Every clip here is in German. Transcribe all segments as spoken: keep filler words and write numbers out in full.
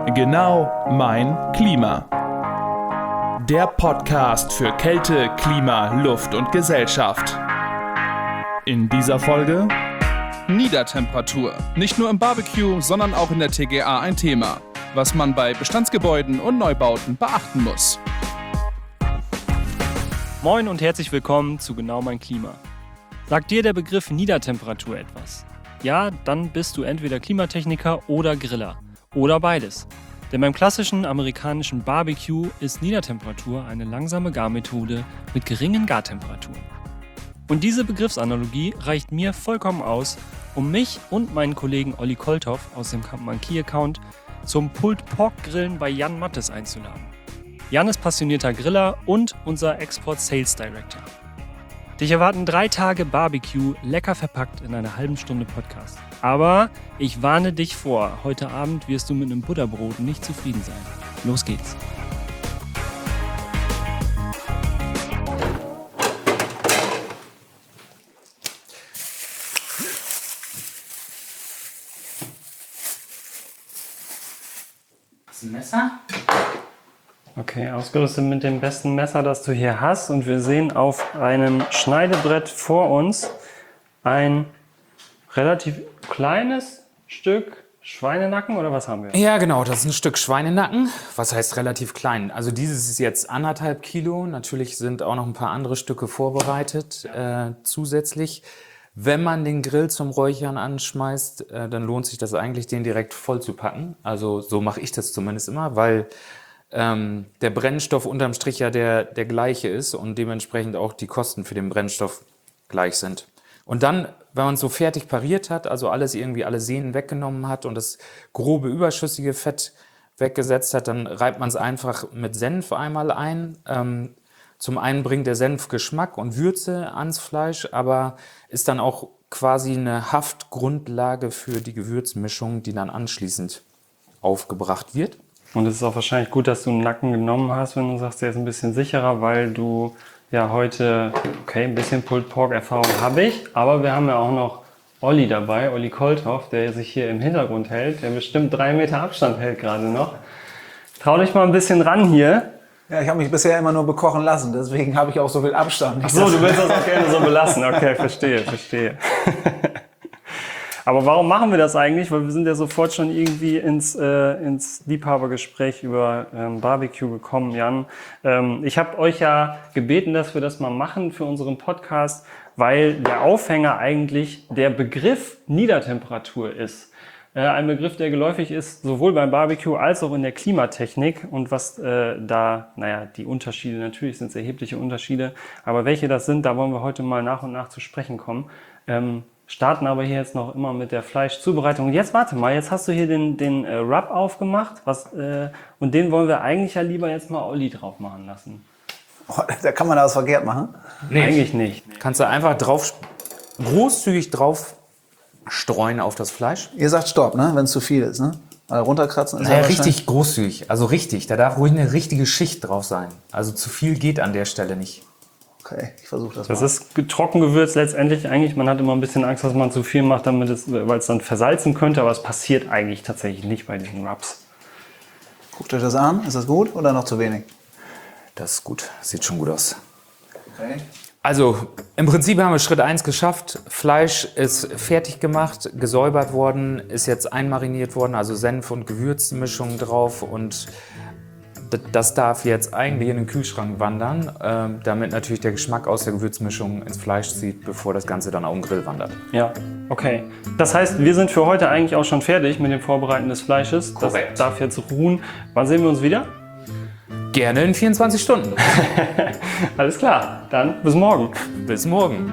Genau mein Klima. Der Podcast für Kälte, Klima, Luft und Gesellschaft. In dieser Folge Niedertemperatur. Nicht nur im Barbecue, sondern auch in der T G A ein Thema, was man bei Bestandsgebäuden und Neubauten beachten muss. Moin und herzlich willkommen zu Genau mein Klima. Sagt dir der Begriff Niedertemperatur etwas? Ja, dann bist du entweder Klimatechniker oder Griller. Oder beides. Denn beim klassischen amerikanischen Barbecue ist Niedertemperatur eine langsame Garmethode mit geringen Gartemperaturen. Und diese Begriffsanalogie reicht mir vollkommen aus, um mich und meinen Kollegen Olli Kolthoff aus dem Kampmann Key Account zum Pulled Pork Grillen bei Jan Mattes einzuladen. Jan ist passionierter Griller und unser Export Sales Director. Dich erwarten drei Tage Barbecue, lecker verpackt in einer halben Stunde Podcast. Aber ich warne dich vor, heute Abend wirst du mit einem Butterbrot nicht zufrieden sein. Los geht's. Hast du ein Messer? Okay, ausgerüstet mit dem besten Messer, das du hier hast. Und wir sehen auf einem Schneidebrett vor uns ein relativ kleines Stück Schweinenacken, oder was haben wir? Ja, genau, das ist ein Stück Schweinenacken. Was heißt relativ klein? Also dieses ist jetzt anderthalb Kilo. Natürlich sind auch noch ein paar andere Stücke vorbereitet äh, zusätzlich. Wenn man den Grill zum Räuchern anschmeißt, äh, dann lohnt sich das eigentlich, den direkt voll zu packen. Also so mache ich das zumindest immer, weil ähm, der Brennstoff unterm Strich ja der, der gleiche ist und dementsprechend auch die Kosten für den Brennstoff gleich sind. Und dann, wenn man es so fertig pariert hat, also alles irgendwie, alle Sehnen weggenommen hat und das grobe überschüssige Fett weggesetzt hat, dann reibt man es einfach mit Senf einmal ein. Ähm, zum einen bringt der Senf Geschmack und Würze ans Fleisch, aber ist dann auch quasi eine Haftgrundlage für die Gewürzmischung, die dann anschließend aufgebracht wird. Und es ist auch wahrscheinlich gut, dass du einen Nacken genommen hast, wenn du sagst, der ist ein bisschen sicherer, weil du ja heute, okay, ein bisschen Pulled Pork Erfahrung habe ich, aber wir haben ja auch noch Olli dabei, Olli Kolthoff, der sich hier im Hintergrund hält, der bestimmt drei Meter Abstand hält gerade noch. Trau dich mal ein bisschen ran hier. Ja, ich habe mich bisher immer nur bekochen lassen, deswegen habe ich auch so viel Abstand. Ach so, du willst das auch gerne so belassen. Okay, verstehe, verstehe. Aber warum machen wir das eigentlich? Weil wir sind ja sofort schon irgendwie ins, äh, ins Liebhabergespräch über ähm, Barbecue gekommen, Jan. Ähm, ich habe euch ja gebeten, dass wir das mal machen für unseren Podcast, weil der Aufhänger eigentlich der Begriff Niedertemperatur ist. Äh, ein Begriff, der geläufig ist, sowohl beim Barbecue als auch in der Klimatechnik. Und was äh, da, naja, die Unterschiede, natürlich sind es erhebliche Unterschiede, aber welche das sind, da wollen wir heute mal nach und nach zu sprechen kommen. Ähm, starten aber hier jetzt noch immer mit der Fleischzubereitung. Und jetzt warte mal, jetzt hast du hier den, den äh, Rub aufgemacht, was, äh, und den wollen wir eigentlich ja lieber jetzt mal Olli drauf machen lassen. Oh, da kann man da was verkehrt machen? Nee. Eigentlich nicht. Kannst du einfach drauf, großzügig drauf streuen auf das Fleisch. Ihr sagt Stopp, ne? Wenn es zu viel ist, ne? Weil runterkratzen ist Naja, ja richtig großzügig, also richtig. Da darf ruhig eine richtige Schicht drauf sein. Also zu viel geht an der Stelle nicht. Okay, ich versuche das, das mal. Das ist Trockengewürz letztendlich eigentlich. Man hat immer ein bisschen Angst, dass man zu viel macht, damit es, weil es dann versalzen könnte. Aber es passiert eigentlich tatsächlich nicht bei diesen Rubs. Guckt euch das an. Ist das gut oder noch zu wenig? Das ist gut, sieht schon gut aus. Okay. Also im Prinzip haben wir Schritt eins geschafft. Fleisch ist fertig gemacht, gesäubert worden, ist jetzt einmariniert worden, also Senf- und Gewürzmischung drauf. Und das darf jetzt eigentlich in den Kühlschrank wandern, äh, damit natürlich der Geschmack aus der Gewürzmischung ins Fleisch zieht, bevor das Ganze dann auf den Grill wandert. Ja, okay. Das heißt, wir sind für heute eigentlich auch schon fertig mit dem Vorbereiten des Fleisches. Korrekt. Das darf jetzt ruhen. Wann sehen wir uns wieder? Gerne in vierundzwanzig Stunden. Alles klar, dann bis morgen. Bis morgen.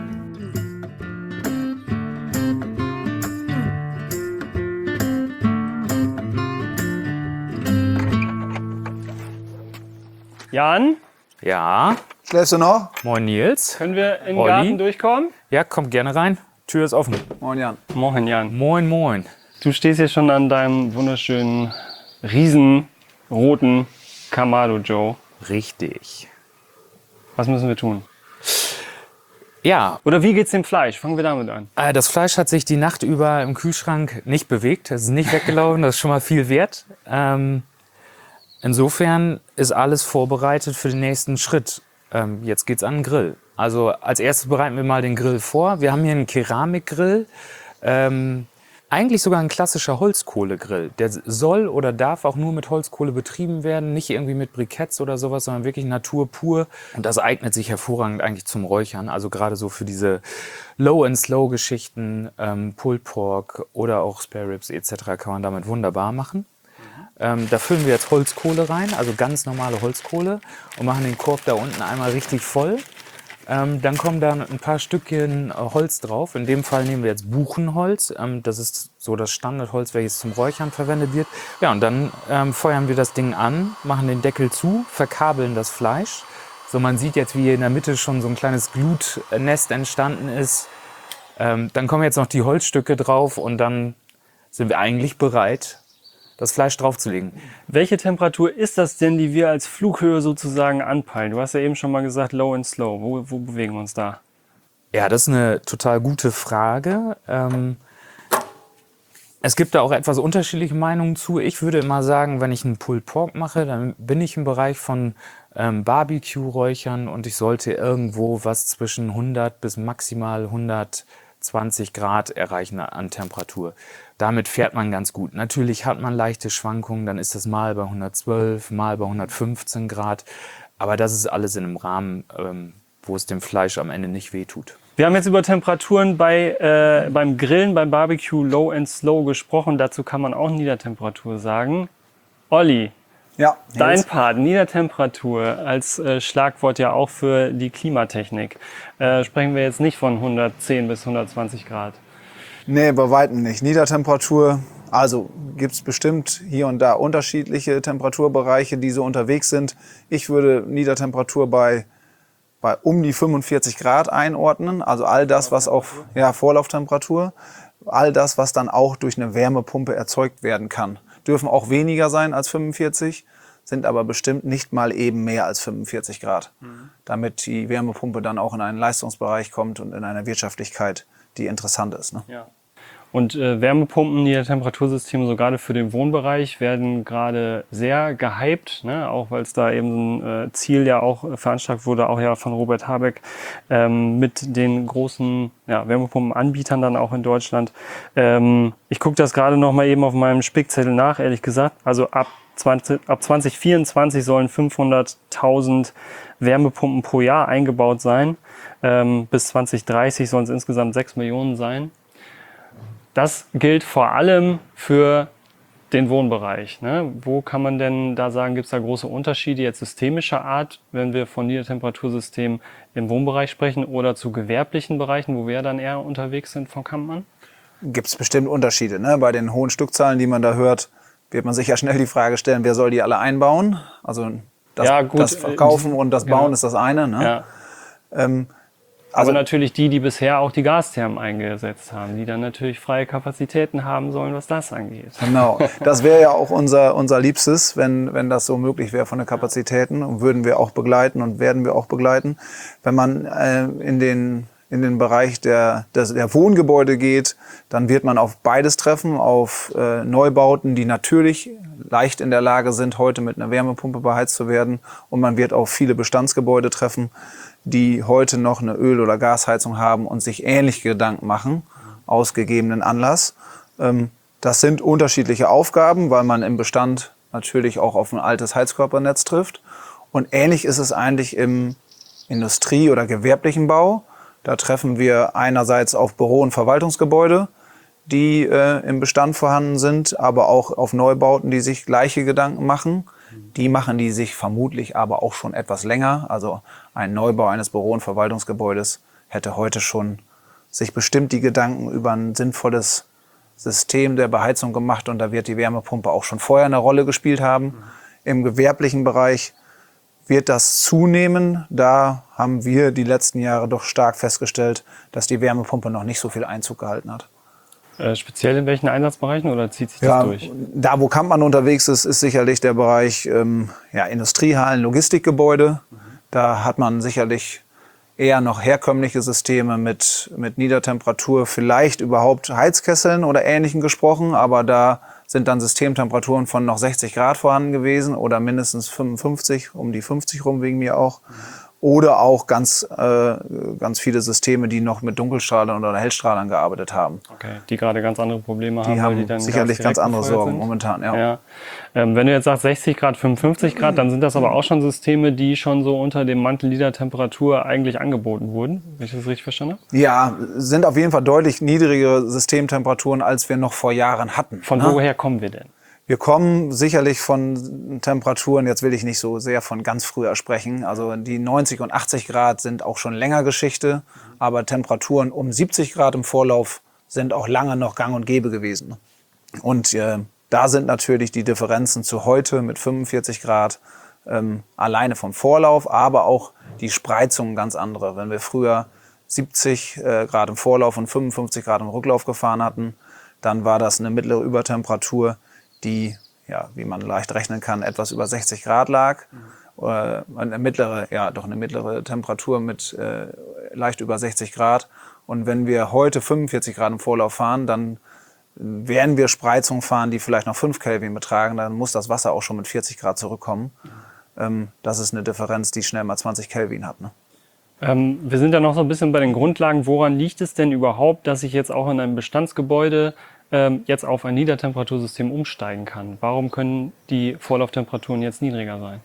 Jan, Ja, Schläfst du noch? moin Nils. können wir in den Olli? Garten durchkommen? Ja, kommt gerne rein. Tür ist offen. Moin Jan. Moin, Jan. Moin, moin. Du stehst hier schon an deinem wunderschönen, riesenroten Kamado Joe. Richtig. Was müssen wir tun? Ja. Oder wie geht's dem Fleisch? Fangen wir damit an. Äh, das Fleisch hat sich die Nacht über im Kühlschrank nicht bewegt. Es ist nicht weggelaufen, das ist schon mal viel wert. Ähm, insofern ist alles vorbereitet für den nächsten Schritt. Ähm, jetzt geht's an den Grill. Also als erstes bereiten wir mal den Grill vor. Wir haben hier einen Keramikgrill. Ähm, Eigentlich sogar ein klassischer Holzkohlegrill. Der soll oder darf auch nur mit Holzkohle betrieben werden, nicht irgendwie mit Briketts oder sowas, sondern wirklich Natur pur. Und das eignet sich hervorragend eigentlich zum Räuchern. Also gerade so für diese Low-and-Slow-Geschichten, ähm, Pulled Pork oder auch Spare Ribs et cetera kann man damit wunderbar machen. Ähm, da füllen wir jetzt Holzkohle rein, also ganz normale Holzkohle und machen den Korb da unten einmal richtig voll. Ähm, dann kommen da ein paar Stückchen Holz drauf. In dem Fall nehmen wir jetzt Buchenholz. Ähm, das ist so das Standardholz, welches zum Räuchern verwendet wird. Ja, und dann ähm, feuern wir das Ding an, machen den Deckel zu, verkabeln das Fleisch. So, man sieht jetzt, wie hier in der Mitte schon so ein kleines Glutnest entstanden ist. Ähm, dann kommen jetzt noch die Holzstücke drauf und dann sind wir eigentlich bereit, das Fleisch draufzulegen. Welche Temperatur ist das denn, die wir als Flughöhe sozusagen anpeilen? Du hast ja eben schon mal gesagt, low and slow. Wo, wo bewegen wir uns da? Ja, das ist eine total gute Frage. Ähm, es gibt da auch etwas unterschiedliche Meinungen zu. Ich würde immer sagen, wenn ich einen Pulled Pork mache, dann bin ich im Bereich von ähm, Barbecue-Räuchern und ich sollte irgendwo was zwischen hundert bis maximal hundertzwanzig Grad erreichen an Temperatur. Damit fährt man ganz gut. Natürlich hat man leichte Schwankungen, dann ist das mal bei hundertzwölf, mal bei hundertfünfzehn Grad. Aber das ist alles in einem Rahmen, ähm, wo es dem Fleisch am Ende nicht wehtut. Wir haben jetzt über Temperaturen bei, äh, beim Grillen, beim Barbecue Low and Slow gesprochen. Dazu kann man auch Niedertemperatur sagen. Olli, Ja, dein jetzt. Part, Niedertemperatur als äh, Schlagwort ja auch für die Klimatechnik. Äh, sprechen wir jetzt nicht von hundertzehn bis hundertzwanzig Grad. Nee, bei weitem nicht. Niedertemperatur, also gibt es bestimmt hier und da unterschiedliche Temperaturbereiche, die so unterwegs sind. Ich würde Niedertemperatur bei, bei um die fünfundvierzig Grad einordnen. Also all das, was auch, ja, Vorlauftemperatur, all das, was dann auch durch eine Wärmepumpe erzeugt werden kann. Dürfen auch weniger sein als fünfundvierzig, sind aber bestimmt nicht mal eben mehr als fünfundvierzig Grad. Mhm. Damit die Wärmepumpe dann auch in einen Leistungsbereich kommt und in eine Wirtschaftlichkeit, die interessant ist. Ne? Ja. Und äh, Wärmepumpen, Niedertemperatursysteme, so gerade für den Wohnbereich, werden gerade sehr gehypt, ne? Auch weil es da eben ein äh, Ziel ja auch äh, veranschlagt wurde, auch ja von Robert Habeck, ähm, mit den großen ja, Wärmepumpenanbietern dann auch in Deutschland. Ähm, ich gucke das gerade noch mal eben auf meinem Spickzettel nach, ehrlich gesagt. Also ab, zwanzig, ab zwanzig vierundzwanzig sollen fünfhunderttausend Wärmepumpen pro Jahr eingebaut sein. Ähm, bis zwanzig dreißig sollen es insgesamt sechs Millionen sein. Das gilt vor allem für den Wohnbereich. Ne? Wo kann man denn da sagen, gibt es da große Unterschiede jetzt systemischer Art, wenn wir von Niedertemperatursystemen im Wohnbereich sprechen oder zu gewerblichen Bereichen, wo wir dann eher unterwegs sind von Kampmann? Gibt es bestimmt Unterschiede. Ne? Bei den hohen Stückzahlen, die man da hört, wird man sich ja schnell die Frage stellen, wer soll die alle einbauen? Also das, Ja, gut, das Verkaufen und das Bauen genau. ist das eine. Ne? Ja. Ähm, Aber Also- natürlich die, die bisher auch die Gasthermen eingesetzt haben, die dann natürlich freie Kapazitäten haben sollen, was das angeht. Genau, das wäre ja auch unser, unser Liebstes, wenn, wenn das so möglich wäre von den Kapazitäten. Und würden wir auch begleiten und werden wir auch begleiten. Wenn man äh, in, den, in den Bereich der, der, der Wohngebäude geht, dann wird man auf beides treffen, auf äh, Neubauten, die natürlich leicht in der Lage sind, heute mit einer Wärmepumpe beheizt zu werden. Und man wird auf viele Bestandsgebäude treffen, die heute noch eine Öl- oder Gasheizung haben und sich ähnliche Gedanken machen, aus gegebenen Anlass. Das sind unterschiedliche Aufgaben, weil man im Bestand natürlich auch auf ein altes Heizkörpernetz trifft. Und ähnlich ist es eigentlich im Industrie- oder gewerblichen Bau. Da treffen wir einerseits auf Büro- und Verwaltungsgebäude, die äh, im Bestand vorhanden sind, aber auch auf Neubauten, die sich gleiche Gedanken machen. Die machen die sich vermutlich aber auch schon etwas länger. Also ein Neubau eines Büro- und Verwaltungsgebäudes hätte heute schon sich bestimmt die Gedanken über ein sinnvolles System der Beheizung gemacht. Und da wird die Wärmepumpe auch schon vorher eine Rolle gespielt haben. Im gewerblichen Bereich wird das zunehmen. Da haben wir die letzten Jahre doch stark festgestellt, dass die Wärmepumpe noch nicht so viel Einzug gehalten hat. Äh, speziell in welchen Einsatzbereichen oder zieht sich das Ja, durch? da wo Kampmann unterwegs ist, ist sicherlich der Bereich ähm, ja, Industriehallen, Logistikgebäude. Mhm. Da hat man sicherlich eher noch herkömmliche Systeme mit, mit Niedertemperatur, vielleicht überhaupt Heizkesseln oder Ähnlichem gesprochen, aber da sind dann Systemtemperaturen von noch sechzig Grad vorhanden gewesen oder mindestens fünfundfünfzig, um die fünfzig rum wegen mir auch. Oder auch ganz, äh, ganz viele Systeme, die noch mit Dunkelstrahlern oder Hellstrahlern gearbeitet haben. Okay, die gerade ganz andere Probleme haben. Die haben weil die dann sicherlich ganz andere Sorgen sind. momentan. Ja. Ja. Ähm, wenn du jetzt sagst sechzig Grad, fünfundfünfzig Grad, dann sind das aber auch schon Systeme, die schon so unter dem Mantel Niedertemperatur eigentlich angeboten wurden, wenn ich das richtig verstanden habe? Ja, sind auf jeden Fall deutlich niedrigere Systemtemperaturen, als wir noch vor Jahren hatten. Von ne? woher kommen wir denn? Wir kommen sicherlich von Temperaturen, jetzt will ich nicht so sehr von ganz früher sprechen, also die neunzig und achtzig Grad sind auch schon länger Geschichte, aber Temperaturen um siebzig Grad im Vorlauf sind auch lange noch gang und gäbe gewesen. Und äh, da sind natürlich die Differenzen zu heute mit fünfundvierzig Grad ähm, alleine vom Vorlauf, aber auch die Spreizungen ganz andere. Wenn wir früher siebzig äh, Grad im Vorlauf und fünfundfünfzig Grad im Rücklauf gefahren hatten, dann war das eine mittlere Übertemperatur, die, ja, wie man leicht rechnen kann, etwas über sechzig Grad lag. Mhm. Äh, eine mittlere, ja, doch eine mittlere Temperatur mit äh, leicht über sechzig Grad. Und wenn wir heute fünfundvierzig Grad im Vorlauf fahren, dann werden wir Spreizungen fahren, die vielleicht noch fünf Kelvin betragen. Dann muss das Wasser auch schon mit vierzig Grad zurückkommen. Mhm. Ähm, das ist eine Differenz, die schnell mal zwanzig Kelvin hat. Ne? Ähm, wir sind ja noch so ein bisschen bei den Grundlagen. Woran liegt es denn überhaupt, dass ich jetzt auch in einem Bestandsgebäude ähm, jetzt auf ein Niedertemperatursystem umsteigen kann? Warum können die Vorlauftemperaturen jetzt niedriger sein?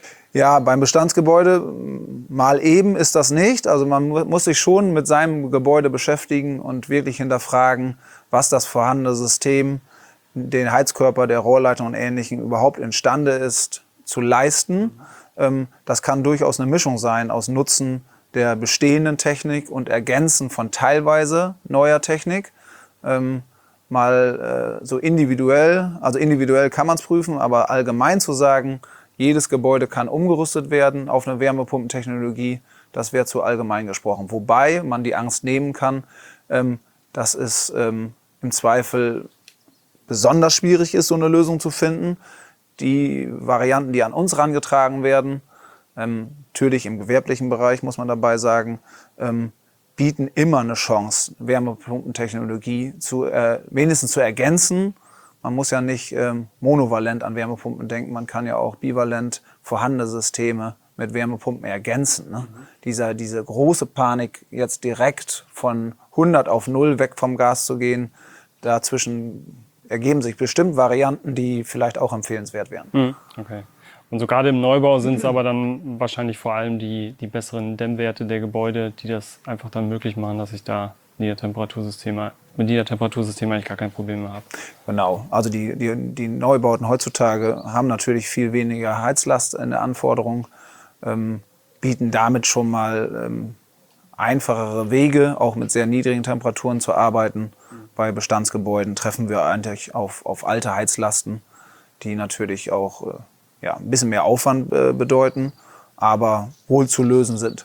Ja, beim Bestandsgebäude mal eben ist das nicht. Also man muss sich schon mit seinem Gebäude beschäftigen und wirklich hinterfragen, was das vorhandene System, den Heizkörper, der Rohrleitung und Ähnlichem überhaupt imstande ist zu leisten. Ähm, das kann durchaus eine Mischung sein aus Nutzen der bestehenden Technik und Ergänzen von teilweise neuer Technik. Ähm, mal äh, so individuell, also individuell kann man es prüfen, aber allgemein zu sagen, jedes Gebäude kann umgerüstet werden auf eine Wärmepumpentechnologie, das wäre zu allgemein gesprochen. Wobei man die Angst nehmen kann, ähm, dass es ähm, im Zweifel besonders schwierig ist, so eine Lösung zu finden. Die Varianten, die an uns herangetragen werden, ähm, natürlich im gewerblichen Bereich, muss man dabei sagen, ähm, bieten immer eine Chance, Wärmepumpentechnologie zu, äh, wenigstens zu ergänzen. Man muss ja nicht ähm, monovalent an Wärmepumpen denken, man kann ja auch bivalent vorhandene Systeme mit Wärmepumpen ergänzen. Ne? Mhm. Dieser, diese große Panik, jetzt direkt von hundert auf null weg vom Gas zu gehen, dazwischen ergeben sich bestimmt Varianten, die vielleicht auch empfehlenswert wären. Mhm. Okay. Und so gerade im Neubau sind es aber dann wahrscheinlich vor allem die, die besseren Dämmwerte der Gebäude, die das einfach dann möglich machen, dass ich da Niedertemperatursysteme, mit Niedertemperatursystem eigentlich gar kein Problem mehr habe. Genau, also die, die, die Neubauten heutzutage haben natürlich viel weniger Heizlast in der Anforderung, ähm, bieten damit schon mal ähm, einfachere Wege, auch mit sehr niedrigen Temperaturen zu arbeiten. Bei Bestandsgebäuden treffen wir eigentlich auf, auf alte Heizlasten, die natürlich auch äh, ja, ein bisschen mehr Aufwand äh, bedeuten, aber wohl zu lösen sind.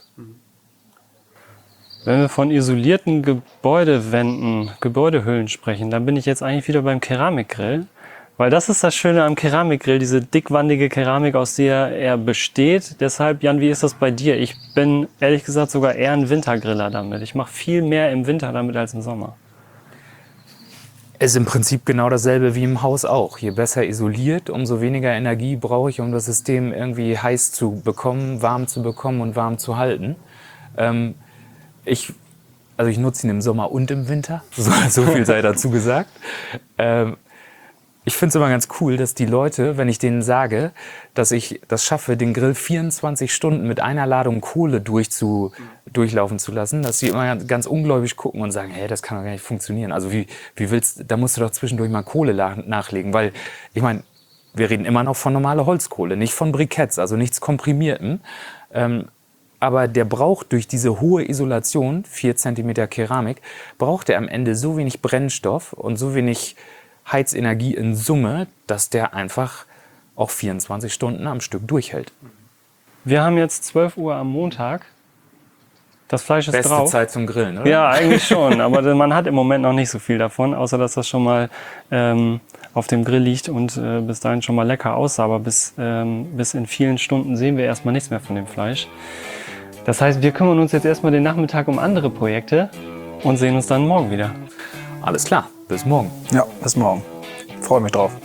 Wenn wir von isolierten Gebäudewänden, Gebäudehüllen sprechen, dann bin ich jetzt eigentlich wieder beim Keramikgrill. Weil das ist das Schöne am Keramikgrill, diese dickwandige Keramik, aus der er besteht. Deshalb, Jan, wie ist das bei dir? Ich bin ehrlich gesagt sogar eher ein Wintergriller damit. Ich mache viel mehr im Winter damit als im Sommer. Es ist im Prinzip genau dasselbe wie im Haus auch. Je besser isoliert, umso weniger Energie brauche ich, um das System irgendwie heiß zu bekommen, warm zu bekommen und warm zu halten. Ähm, ich, also ich nutze ihn im Sommer und im Winter, so, so viel sei dazu gesagt. Ähm, ich finde es immer ganz cool, dass die Leute, wenn ich denen sage, dass ich das schaffe, den Grill vierundzwanzig Stunden mit einer Ladung Kohle durchzu, durchlaufen zu lassen, dass sie immer ganz, ganz ungläubig gucken und sagen, hey, das kann doch gar nicht funktionieren. Also wie, wie willst, da musst du doch zwischendurch mal Kohle nachlegen, weil ich meine, wir reden immer noch von normaler Holzkohle, nicht von Briketts, also nichts Komprimiertem. Ähm, aber der braucht durch diese hohe Isolation, vier Zentimeter Keramik, braucht er am Ende so wenig Brennstoff und so wenig Heizenergie in Summe, dass der einfach auch vierundzwanzig Stunden am Stück durchhält. Wir haben jetzt zwölf Uhr am Montag. Das Fleisch ist Beste drauf. Beste Zeit zum Grillen, oder? Ja, eigentlich schon. Aber man hat im Moment noch nicht so viel davon, außer dass das schon mal ähm, auf dem Grill liegt und äh, bis dahin schon mal lecker aussah. Aber bis, ähm, bis in vielen Stunden sehen wir erstmal nichts mehr von dem Fleisch. Das heißt, wir kümmern uns jetzt erstmal den Nachmittag um andere Projekte und sehen uns dann morgen wieder. Alles klar, bis morgen. Ja, bis morgen. Freue mich drauf.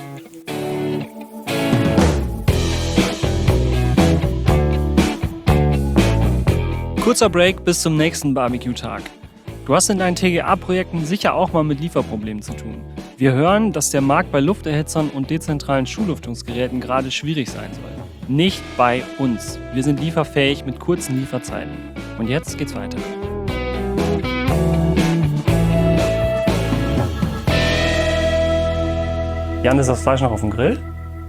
Kurzer Break bis zum nächsten Barbecue-Tag. Du hast in deinen T G A-Projekten sicher auch mal mit Lieferproblemen zu tun. Wir hören, dass der Markt bei Lufterhitzern und dezentralen Schuhlüftungsgeräten gerade schwierig sein soll. Nicht bei uns. Wir sind lieferfähig mit kurzen Lieferzeiten. Und jetzt geht's weiter. Jan, ist das Fleisch noch auf dem Grill?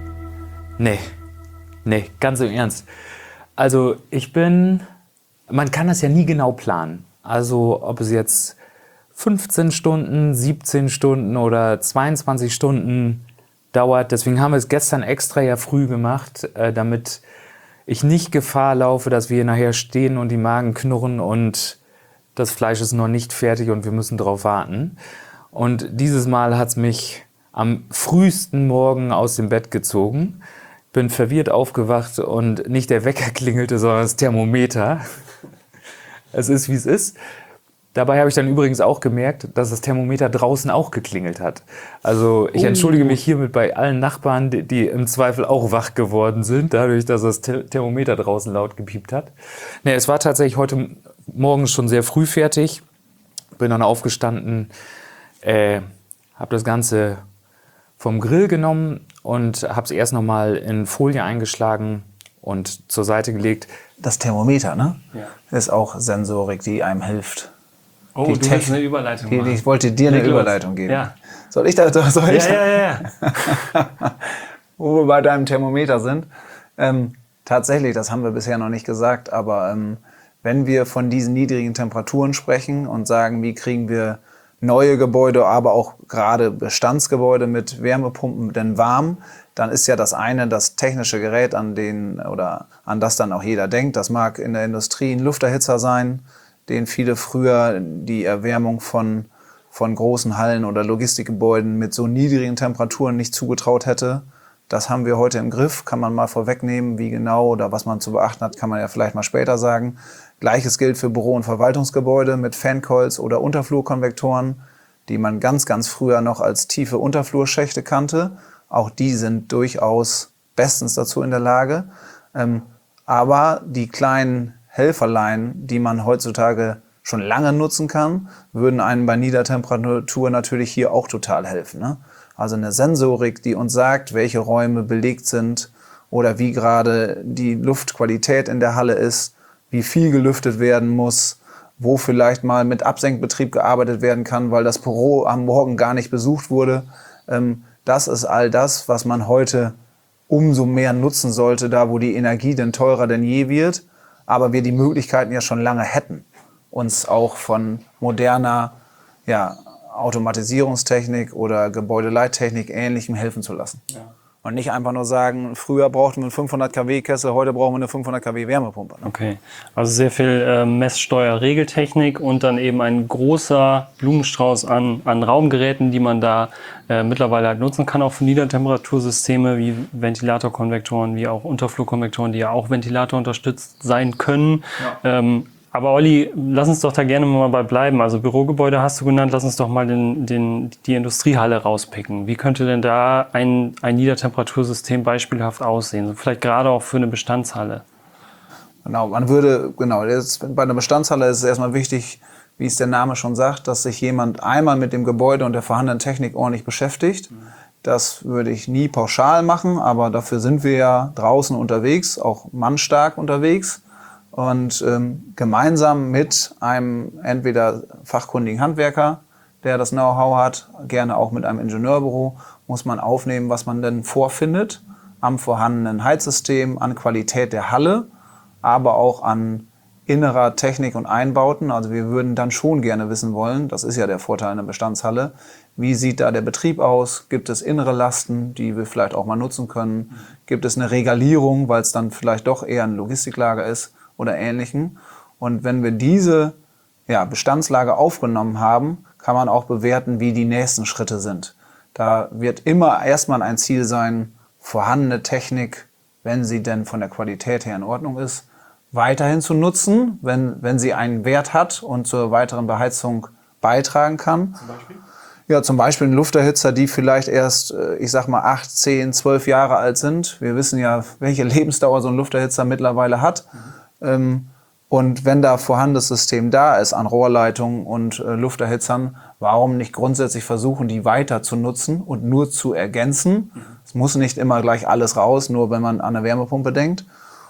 Nee, nee, ganz im Ernst. Also ich bin, man kann das ja nie genau planen. Also ob es jetzt fünfzehn Stunden, siebzehn Stunden oder zweiundzwanzig Stunden dauert. Deswegen haben wir es gestern extra ja früh gemacht, äh, damit ich nicht Gefahr laufe, dass wir nachher stehen und die Magen knurren und das Fleisch ist noch nicht fertig und wir müssen drauf warten. Und dieses Mal hat es mich am frühesten Morgen aus dem Bett gezogen. Bin verwirrt aufgewacht und nicht der Wecker klingelte, sondern das Thermometer. Es ist, wie es ist. Dabei habe ich dann übrigens auch gemerkt, dass das Thermometer draußen auch geklingelt hat. Also ich entschuldige mich hiermit bei allen Nachbarn, die, die im Zweifel auch wach geworden sind, dadurch, dass das Thermometer draußen laut gepiept hat. Nee, es war tatsächlich heute Morgen schon sehr früh fertig. Bin dann aufgestanden, äh, habe das Ganze vom Grill genommen und habe es erst nochmal in Folie eingeschlagen und zur Seite gelegt. Das Thermometer, ne? Ja. Ist auch Sensorik, die einem hilft. Oh, Die du Tech- willst eine Überleitung Die, machen. die, ich wollte dir eine Leg los. Überleitung geben. Ja. Soll ich da, soll ich Ja, da? ja, ja, ja. Wo wir bei deinem Thermometer sind. Ähm, tatsächlich, das haben wir bisher noch nicht gesagt, aber ähm, wenn wir von diesen niedrigen Temperaturen sprechen und sagen, wie kriegen wir neue Gebäude, aber auch gerade Bestandsgebäude mit Wärmepumpen denn warm, dann ist ja das eine das technische Gerät, an den oder an das dann auch jeder denkt. Das mag in der Industrie ein Lufterhitzer sein, den viele früher die Erwärmung von, von großen Hallen oder Logistikgebäuden mit so niedrigen Temperaturen nicht zugetraut hätte. Das haben wir heute im Griff, kann man mal vorwegnehmen, wie genau oder was man zu beachten hat, kann man ja vielleicht mal später sagen. Gleiches gilt für Büro- und Verwaltungsgebäude mit Fancoils oder Unterflurkonvektoren, die man ganz, ganz früher noch als tiefe Unterflurschächte kannte. Auch die sind durchaus bestens dazu in der Lage. Ähm, aber die kleinen Helferlein, die man heutzutage schon lange nutzen kann, würden einem bei Niedertemperatur natürlich hier auch total helfen, ne? Also eine Sensorik, die uns sagt, welche Räume belegt sind oder wie gerade die Luftqualität in der Halle ist, wie viel gelüftet werden muss, wo vielleicht mal mit Absenkbetrieb gearbeitet werden kann, weil das Büro am Morgen gar nicht besucht wurde. Das ist all das, was man heute umso mehr nutzen sollte, da wo die Energie denn teurer denn je wird, aber wir die Möglichkeiten ja schon lange hätten, uns auch von moderner, ja, Automatisierungstechnik oder Gebäudeleittechnik Ähnlichem helfen zu lassen. Ja. Und nicht einfach nur sagen, früher brauchten wir einen fünfhundert Kilowatt Kessel, heute brauchen wir eine fünfhundert Kilowatt Wärmepumpe. Ne? Okay, also sehr viel äh, Messsteuer-Regeltechnik und dann eben ein großer Blumenstrauß an, an Raumgeräten, die man da äh, mittlerweile halt nutzen kann, auch für Niedertemperatursysteme wie Ventilatorkonvektoren, wie auch Unterflurkonvektoren, die ja auch Ventilator unterstützt sein können. Ja. Ähm, Aber Olli, lass uns doch da gerne mal bei bleiben. Also Bürogebäude hast du genannt, lass uns doch mal den, den, die Industriehalle rauspicken. Wie könnte denn da ein, ein Niedertemperatursystem beispielhaft aussehen? Vielleicht gerade auch für eine Bestandshalle. Genau, man würde, genau, jetzt bei einer Bestandshalle ist es erstmal wichtig, wie es der Name schon sagt, dass sich jemand einmal mit dem Gebäude und der vorhandenen Technik ordentlich beschäftigt. Das würde ich nie pauschal machen, aber dafür sind wir ja draußen unterwegs, auch mannstark unterwegs. Und ähm, gemeinsam mit einem entweder fachkundigen Handwerker, der das Know-how hat, gerne auch mit einem Ingenieurbüro, muss man aufnehmen, was man denn vorfindet am vorhandenen Heizsystem, an Qualität der Halle, aber auch an innerer Technik und Einbauten. Also wir würden dann schon gerne wissen wollen, das ist ja der Vorteil einer Bestandshalle, wie sieht da der Betrieb aus? Gibt es innere Lasten, die wir vielleicht auch mal nutzen können? Gibt es eine Regalierung, weil es dann vielleicht doch eher ein Logistiklager ist? Oder Ähnlichem. Und wenn wir diese ja, Bestandslage aufgenommen haben, kann man auch bewerten, wie die nächsten Schritte sind. Da wird immer erstmal ein Ziel sein, vorhandene Technik, wenn sie denn von der Qualität her in Ordnung ist, weiterhin zu nutzen, wenn, wenn sie einen Wert hat und zur weiteren Beheizung beitragen kann. Zum Beispiel? Ja, zum Beispiel ein Lufterhitzer, die vielleicht erst, ich sag mal, acht, zehn, zwölf Jahre alt sind. Wir wissen ja, welche Lebensdauer so ein Lufterhitzer mittlerweile hat. Mhm. Und wenn da vorhandenes System da ist an Rohrleitungen und äh, Lufterhitzern, warum nicht grundsätzlich versuchen, die weiter zu nutzen und nur zu ergänzen? Mhm. Es muss nicht immer gleich alles raus, nur wenn man an eine Wärmepumpe denkt.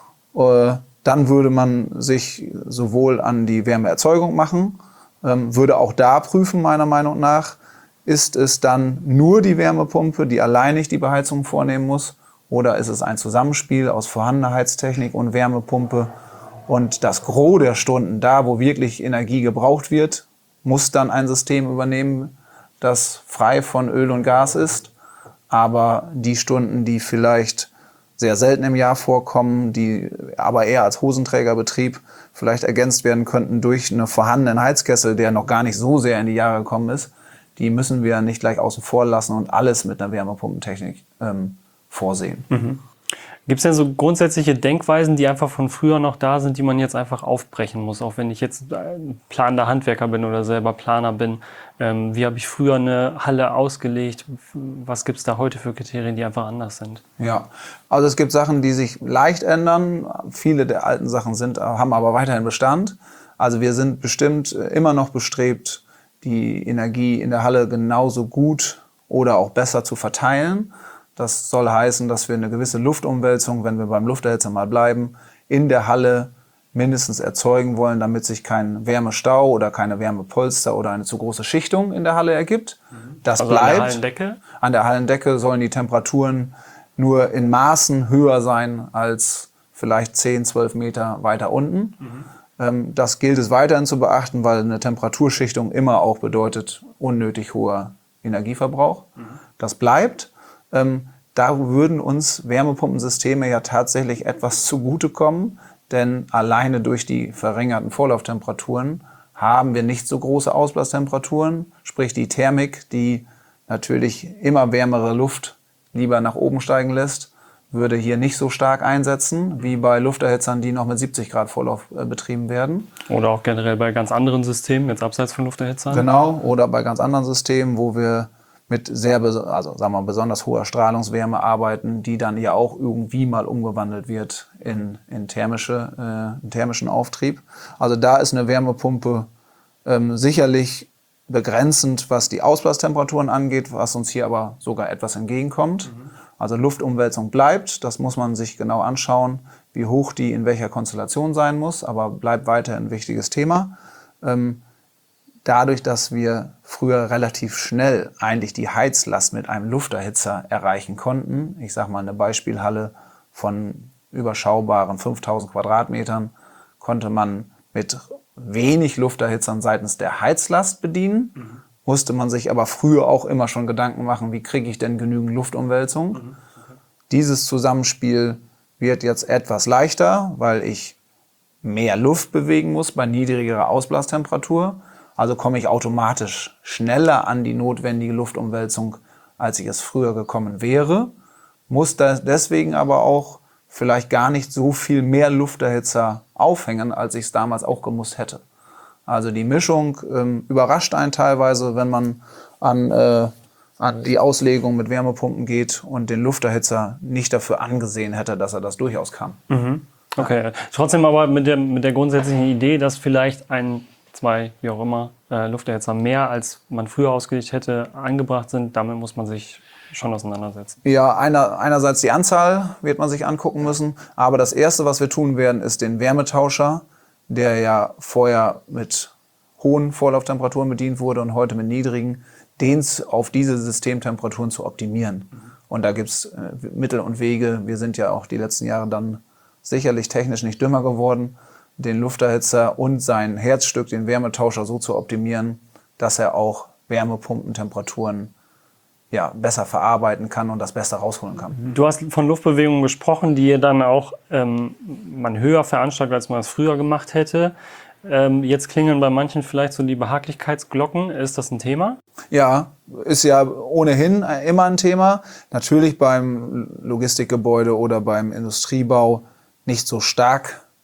Äh, dann würde man sich sowohl an die Wärmeerzeugung machen, ähm, würde auch da prüfen, meiner Meinung nach, ist es dann nur die Wärmepumpe, die alleinig die Beheizung vornehmen muss, oder ist es ein Zusammenspiel aus vorhandener Heiztechnik und Wärmepumpe? Und das Gros der Stunden, da wo wirklich Energie gebraucht wird, muss dann ein System übernehmen, das frei von Öl und Gas ist. Aber die Stunden, die vielleicht sehr selten im Jahr vorkommen, die aber eher als Hosenträgerbetrieb vielleicht ergänzt werden könnten durch einen vorhandenen Heizkessel, der noch gar nicht so sehr in die Jahre gekommen ist, die müssen wir nicht gleich außen vor lassen und alles mit einer Wärmepumpentechnik ähm, vorsehen. Mhm. Gibt es denn so grundsätzliche Denkweisen, die einfach von früher noch da sind, die man jetzt einfach aufbrechen muss? Auch wenn ich jetzt planender Handwerker bin oder selber Planer bin. Ähm, wie habe ich früher eine Halle ausgelegt? Was gibt es da heute für Kriterien, die einfach anders sind? Ja, also es gibt Sachen, die sich leicht ändern. Viele der alten Sachen sind, haben aber weiterhin Bestand. Also wir sind bestimmt immer noch bestrebt, die Energie in der Halle genauso gut oder auch besser zu verteilen. Das soll heißen, dass wir eine gewisse Luftumwälzung, wenn wir beim Lufterhitzer mal bleiben, in der Halle mindestens erzeugen wollen, damit sich kein Wärmestau oder keine Wärmepolster oder eine zu große Schichtung in der Halle ergibt. Das also bleibt. An der Hallendecke? An der Hallendecke sollen die Temperaturen nur in Maßen höher sein als vielleicht zehn, zwölf Meter weiter unten. Mhm. Das gilt es weiterhin zu beachten, weil eine Temperaturschichtung immer auch bedeutet unnötig hoher Energieverbrauch. Mhm. Das bleibt. Ähm, da würden uns Wärmepumpensysteme ja tatsächlich etwas zugutekommen, denn alleine durch die verringerten Vorlauftemperaturen haben wir nicht so große Ausblastemperaturen, sprich die Thermik, die natürlich immer wärmere Luft lieber nach oben steigen lässt, würde hier nicht so stark einsetzen wie bei Lufterhitzern, die noch mit siebzig Grad Vorlauf äh, betrieben werden. Oder auch generell bei ganz anderen Systemen, jetzt abseits von Lufterhitzern. Genau, oder bei ganz anderen Systemen, wo wir mit sehr, also sagen wir mal, besonders hoher Strahlungswärme arbeiten, die dann ja auch irgendwie mal umgewandelt wird in, in, thermische, äh, in thermischen Auftrieb. Also da ist eine Wärmepumpe ähm, sicherlich begrenzend, was die Ausblastemperaturen angeht, was uns hier aber sogar etwas entgegenkommt. Mhm. Also Luftumwälzung bleibt, das muss man sich genau anschauen, wie hoch die in welcher Konstellation sein muss, aber bleibt weiter ein wichtiges Thema. Ähm, Dadurch, dass wir früher relativ schnell eigentlich die Heizlast mit einem Lufterhitzer erreichen konnten, ich sage mal eine Beispielhalle von überschaubaren fünftausend Quadratmetern, konnte man mit wenig Lufterhitzern seitens der Heizlast bedienen, mhm. musste man sich aber früher auch immer schon Gedanken machen, wie kriege ich denn genügend Luftumwälzung. Mhm. Okay. Dieses Zusammenspiel wird jetzt etwas leichter, weil ich mehr Luft bewegen muss bei niedrigerer Ausblastemperatur. Also komme ich automatisch schneller an die notwendige Luftumwälzung, als ich es früher gekommen wäre. Muss deswegen aber auch vielleicht gar nicht so viel mehr Lufterhitzer aufhängen, als ich es damals auch gemusst hätte. Also die Mischung ähm, überrascht einen teilweise, wenn man an, äh, an die Auslegung mit Wärmepumpen geht und den Lufterhitzer nicht dafür angesehen hätte, dass er das durchaus kann. Mhm. Okay, trotzdem aber mit der, mit der grundsätzlichen Idee, dass vielleicht ein zwei, wie auch immer, äh, Lufterhitzer mehr, als man früher ausgelegt hätte, angebracht sind. Damit muss man sich schon auseinandersetzen. Ja, einer, einerseits die Anzahl wird man sich angucken müssen. Aber das Erste, was wir tun werden, ist den Wärmetauscher, der ja vorher mit hohen Vorlauftemperaturen bedient wurde und heute mit niedrigen, den auf diese Systemtemperaturen zu optimieren. Und da gibt es äh, Mittel und Wege. Wir sind ja auch die letzten Jahre dann sicherlich technisch nicht dümmer geworden, den Lufterhitzer und sein Herzstück, den Wärmetauscher, so zu optimieren, dass er auch Wärmepumpentemperaturen ja, besser verarbeiten kann und das Beste rausholen kann. Du hast von Luftbewegungen gesprochen, die dann auch ähm, man höher veranstaltet, als man es früher gemacht hätte. Ähm, jetzt klingeln bei manchen vielleicht so die Behaglichkeitsglocken. Ist das ein Thema? Ja, ist ja ohnehin immer ein Thema. Natürlich beim Logistikgebäude oder beim Industriebau nicht so stark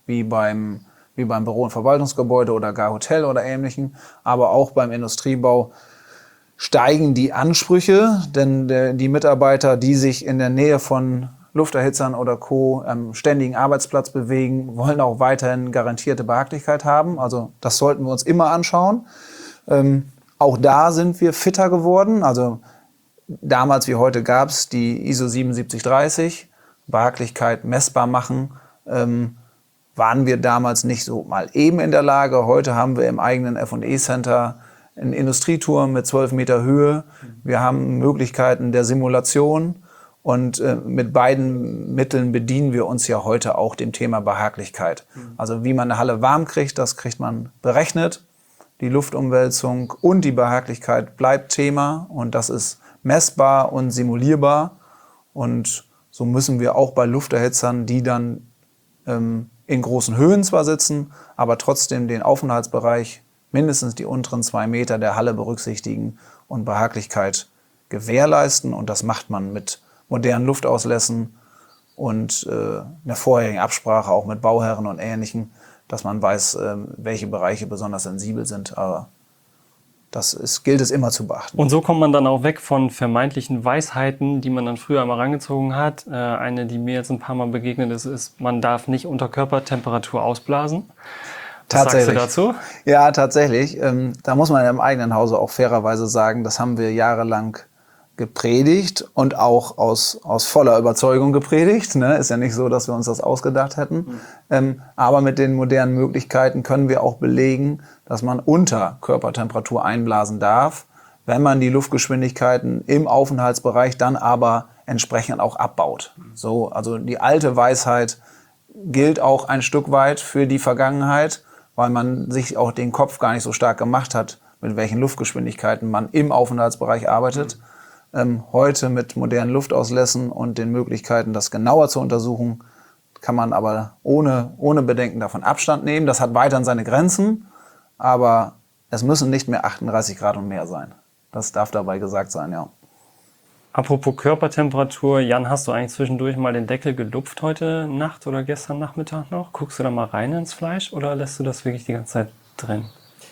wie beim, wie beim Büro- und Verwaltungsgebäude oder gar Hotel oder Ähnlichem. Aber auch beim Industriebau steigen die Ansprüche, denn der, die Mitarbeiter, die sich in der Nähe von Lufterhitzern oder Co. am ständigen Arbeitsplatz bewegen, wollen auch weiterhin garantierte Behaglichkeit haben. Also das sollten wir uns immer anschauen. Ähm, auch da sind wir fitter geworden. Also damals wie heute gab es die I S O siebenundsiebzig dreißig, Behaglichkeit messbar machen. Ähm, waren wir damals nicht so mal eben in der Lage. Heute haben wir im eigenen F und E-Center einen Industrieturm mit zwölf Meter Höhe. Wir haben Möglichkeiten der Simulation. Und äh, mit beiden Mitteln bedienen wir uns ja heute auch dem Thema Behaglichkeit. Also wie man eine Halle warm kriegt, das kriegt man berechnet. Die Luftumwälzung und die Behaglichkeit bleibt Thema und das ist messbar und simulierbar. Und so müssen wir auch bei Lufterhitzern, die dann ähm, in großen Höhen zwar sitzen, aber trotzdem den Aufenthaltsbereich, mindestens die unteren zwei Meter der Halle berücksichtigen und Behaglichkeit gewährleisten. Und das macht man mit modernen Luftauslässen und äh, einer vorherigen Absprache auch mit Bauherren und Ähnlichem, dass man weiß, äh, welche Bereiche besonders sensibel sind. Aber das ist, gilt es immer zu beachten. Und so kommt man dann auch weg von vermeintlichen Weisheiten, die man dann früher einmal rangezogen hat. Äh, eine, die mir jetzt ein paar Mal begegnet ist, ist, man darf nicht unter Körpertemperatur ausblasen. Was Tatsächlich. sagst du dazu? Ja, tatsächlich. Ähm, da muss man im eigenen Hause auch fairerweise sagen, das haben wir jahrelang gepredigt und auch aus, aus voller Überzeugung gepredigt. Ne? Ist ja nicht so, dass wir uns das ausgedacht hätten. Mhm. Ähm, aber mit den modernen Möglichkeiten können wir auch belegen, dass man unter Körpertemperatur einblasen darf, wenn man die Luftgeschwindigkeiten im Aufenthaltsbereich dann aber entsprechend auch abbaut. Mhm. So, also die alte Weisheit gilt auch ein Stück weit für die Vergangenheit, weil man sich auch den Kopf gar nicht so stark gemacht hat, mit welchen Luftgeschwindigkeiten man im Aufenthaltsbereich arbeitet. Mhm. Ähm, heute mit modernen Luftauslässen und den Möglichkeiten, das genauer zu untersuchen, kann man aber ohne, ohne Bedenken davon Abstand nehmen. Das hat weiterhin seine Grenzen, aber es müssen nicht mehr achtunddreißig Grad und mehr sein. Das darf dabei gesagt sein, ja. Apropos Körpertemperatur, Jan, hast du eigentlich zwischendurch mal den Deckel gelupft heute Nacht oder gestern Nachmittag noch? Guckst du da mal rein ins Fleisch oder lässt du das wirklich die ganze Zeit drin?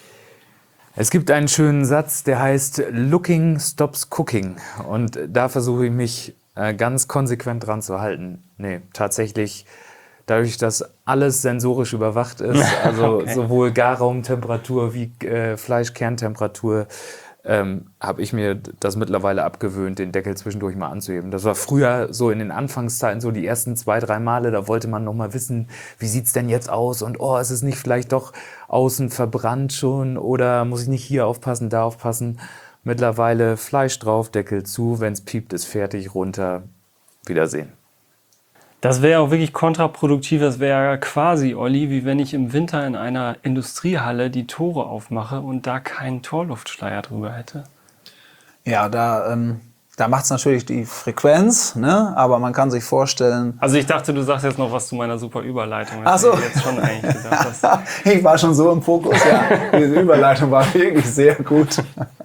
Es gibt einen schönen Satz, der heißt Looking stops cooking. Und da versuche ich mich äh, ganz konsequent dran zu halten. Nee, tatsächlich, dadurch, dass alles sensorisch überwacht ist, also okay. sowohl Garraumtemperatur wie äh, Fleischkerntemperatur, ähm, habe ich mir das mittlerweile abgewöhnt, den Deckel zwischendurch mal anzuheben. Das war früher so in den Anfangszeiten, so die ersten zwei, drei Male, da wollte man noch mal wissen, wie sieht's denn jetzt aus und oh, ist es nicht vielleicht doch außen verbrannt schon oder muss ich nicht hier aufpassen, da aufpassen. Mittlerweile Fleisch drauf, Deckel zu, wenn's piept, ist fertig, runter, Wiedersehen. Das wäre auch wirklich kontraproduktiv, das wäre quasi, Olli, wie wenn ich im Winter in einer Industriehalle die Tore aufmache und da keinen Torluftschleier drüber hätte. Ja, da, ähm, da macht es natürlich die Frequenz, ne? Aber man kann sich vorstellen... Also ich dachte, du sagst jetzt noch was zu meiner super Überleitung. Ach so. Jetzt schon eigentlich gedacht, dass ich war schon so im Fokus, ja. Diese Überleitung war wirklich sehr gut.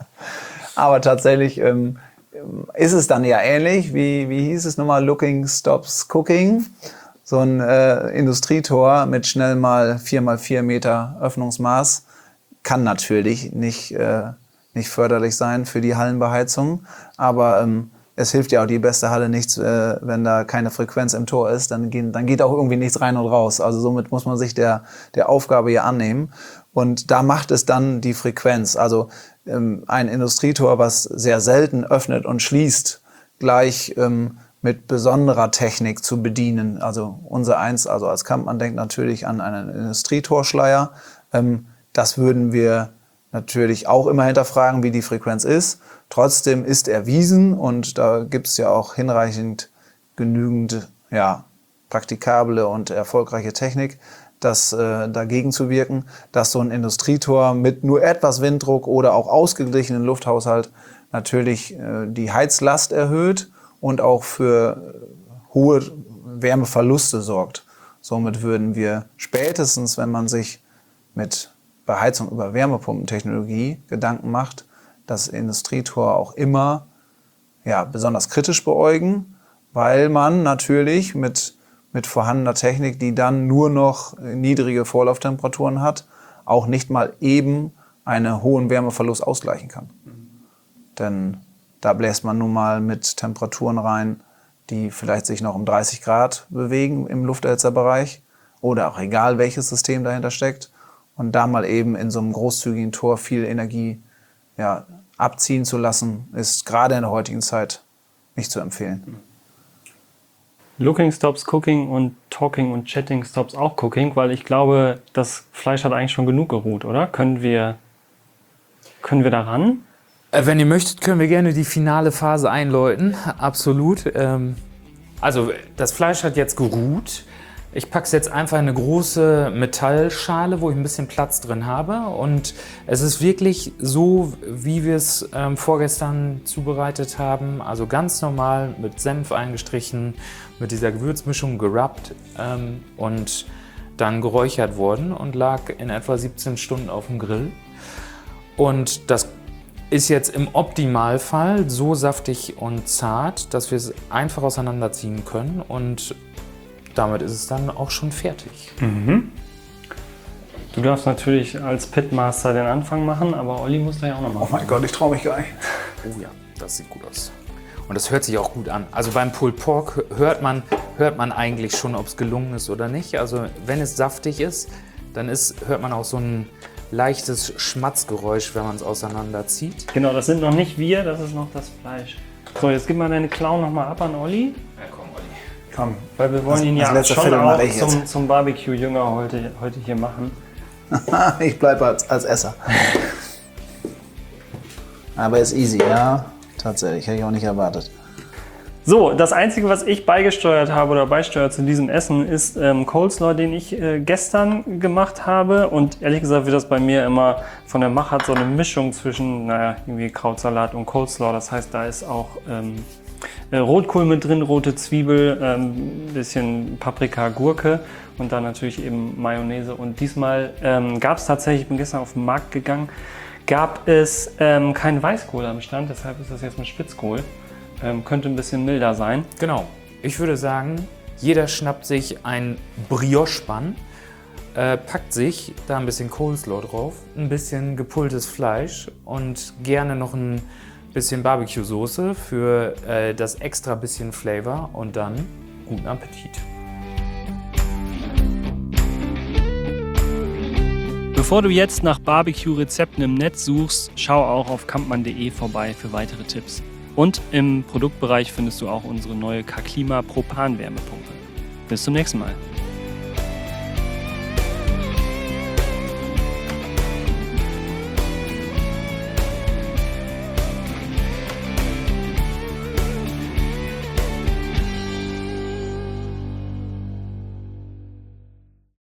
Aber tatsächlich... Ähm, ist es dann ja ähnlich, wie, wie hieß es nochmal, Looking stops cooking. So ein äh, Industrietor mit schnell mal vier mal vier Meter Öffnungsmaß kann natürlich nicht, äh, nicht förderlich sein für die Hallenbeheizung. Aber ähm, es hilft ja auch die beste Halle nichts, äh, wenn da keine Frequenz im Tor ist. Dann, gehen, dann geht auch irgendwie nichts rein und raus. Also somit muss man sich der, der Aufgabe ja annehmen. Und da macht es dann die Frequenz. Also ähm, ein Industrietor, was sehr selten öffnet und schließt, gleich ähm, mit besonderer Technik zu bedienen. Also unser eins, also als Kampmann denkt natürlich an einen Industrietorschleier. Ähm, das würden wir natürlich auch immer hinterfragen, wie die Frequenz ist. Trotzdem ist erwiesen und da gibt es ja auch hinreichend genügend ja, praktikable und erfolgreiche Technik, das äh, dagegen zu wirken, dass so ein Industrietor mit nur etwas Winddruck oder auch ausgeglichenen Lufthaushalt natürlich äh, die Heizlast erhöht und auch für hohe Wärmeverluste sorgt. Somit würden wir spätestens, wenn man sich mit Beheizung über Wärmepumpentechnologie Gedanken macht, das Industrietor auch immer ja, besonders kritisch beäugen, weil man natürlich mit mit vorhandener Technik, die dann nur noch niedrige Vorlauftemperaturen hat, auch nicht mal eben einen hohen Wärmeverlust ausgleichen kann. Denn da bläst man nun mal mit Temperaturen rein, die vielleicht sich noch um dreißig Grad bewegen im Lufterhitzerbereich oder auch egal, welches System dahinter steckt. Und da mal eben in so einem großzügigen Tor viel Energie ja, abziehen zu lassen, ist gerade in der heutigen Zeit nicht zu empfehlen. Looking stops cooking und Talking und Chatting stops auch cooking, weil ich glaube, das Fleisch hat eigentlich schon genug geruht, oder? Können wir, können wir da ran? Äh, wenn ihr möchtet, können wir gerne die finale Phase einläuten. Absolut. Ähm, also das Fleisch hat jetzt geruht. Ich packe es jetzt einfach in eine große Metallschale, wo ich ein bisschen Platz drin habe. Und es ist wirklich so, wie wir es ähm, vorgestern zubereitet haben. Also ganz normal mit Senf eingestrichen, mit dieser Gewürzmischung gerubbt ähm, und dann geräuchert worden und lag in etwa siebzehn Stunden auf dem Grill. Und das ist jetzt im Optimalfall so saftig und zart, dass wir es einfach auseinanderziehen können und damit ist es dann auch schon fertig. Mhm. Du darfst natürlich als Pitmaster den Anfang machen, aber Olli muss da ja auch noch machen. Oh mein Gott, ich traue mich gar nicht. Oh ja, das sieht gut aus. Und das hört sich auch gut an. Also beim Pulled Pork hört man, hört man eigentlich schon, ob es gelungen ist oder nicht. Also wenn es saftig ist, dann ist, hört man auch so ein leichtes Schmatzgeräusch, wenn man es auseinanderzieht. Genau, das sind noch nicht wir, das ist noch das Fleisch. So, jetzt gib mal deine Klauen noch mal ab an Olli. Ja, komm, Olli. Komm. Weil wir wollen Das- ihn das ja letzte schon Viertel auch mache ich jetzt. zum, zum Barbecue-Jünger heute, heute hier machen. Ich bleibe als, als Esser. Aber ist easy, ja. Tatsächlich, hätte ich auch nicht erwartet. So, das Einzige, was ich beigesteuert habe oder beisteuere zu diesem Essen, ist ähm, Coleslaw, den ich äh, gestern gemacht habe. Und ehrlich gesagt wird das bei mir immer von der Machart so eine Mischung zwischen, naja, irgendwie Krautsalat und Coleslaw. Das heißt, da ist auch ähm, äh, Rotkohl mit drin, rote Zwiebel, ein ähm, bisschen Paprika, Gurke und dann natürlich eben Mayonnaise. Und diesmal ähm, gab es tatsächlich, ich bin gestern auf den Markt gegangen, gab es ähm, keinen Weißkohl am Stand, deshalb ist das jetzt mit Spitzkohl. Ähm, könnte ein bisschen milder sein. Genau. Ich würde sagen, jeder schnappt sich ein Brioche-Bann, äh, packt sich da ein bisschen Coleslaw drauf, ein bisschen gepultes Fleisch und gerne noch ein bisschen Barbecue-Soße für äh, das extra bisschen Flavor und dann guten Appetit. Bevor du jetzt nach Barbecue-Rezepten im Netz suchst, schau auch auf kampmann punkt de vorbei für weitere Tipps. Und im Produktbereich findest du auch unsere neue K-Klima Propan-Wärmepumpe. Bis zum nächsten Mal.